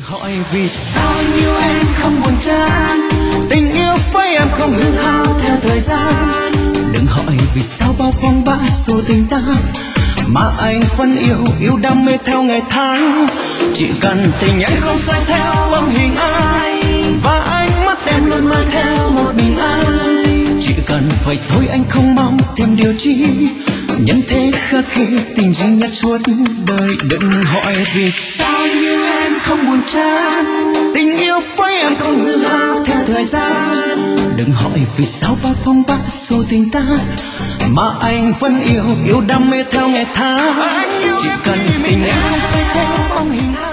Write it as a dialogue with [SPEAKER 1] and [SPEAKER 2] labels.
[SPEAKER 1] hỏi vì sao anh yêu em không buồn chán, tình yêu với em không hư hao theo thời gian. Đừng hỏi vì sao bao phong ba số tình ta mà anh vẫn yêu đam mê theo ngày tháng. Chỉ cần tình em không xoay theo âm hình ai, và ánh mắt em luôn mang theo một mình anh. Chỉ cần vậy thôi anh không mong thêm điều chi, nhân thế khắc ghi tình duy nhất suốt đời. Đừng hỏi vì sao như em không buồn chán, tình yêu với em không hư hao theo thời gian. Đừng hỏi vì sao bao phong ba số tình ta mà anh vẫn yêu đam mê theo ngày tháng. Chỉ cần tình em xoay theo bóng hình ai.